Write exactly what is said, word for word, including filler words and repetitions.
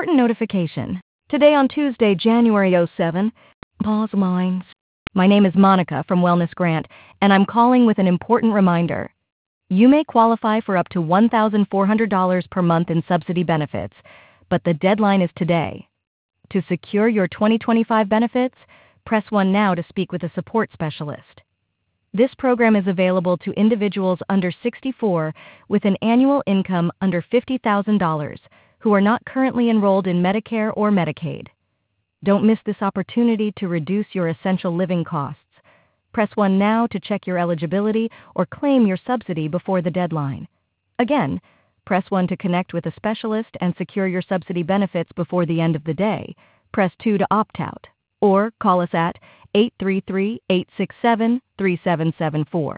Important notification. Today on Tuesday, January oh seven, pause lines. My name is Monica from Wellness Grant, and I'm calling with an important reminder. You may qualify for up to one thousand four hundred dollars per month in subsidy benefits, but the deadline is today. To secure your twenty twenty-five benefits, press one now to speak with a support specialist. This program is available to individuals under sixty-four with an annual income under fifty thousand dollars who are not currently enrolled in Medicare or Medicaid. Don't miss this opportunity to reduce your essential living costs. Press one now to check your eligibility or claim your subsidy before the deadline. Again, press one to connect with a specialist and secure your subsidy benefits before the end of the day. Press two to opt out. Or call us at eight three three, eight six seven, three seven seven four.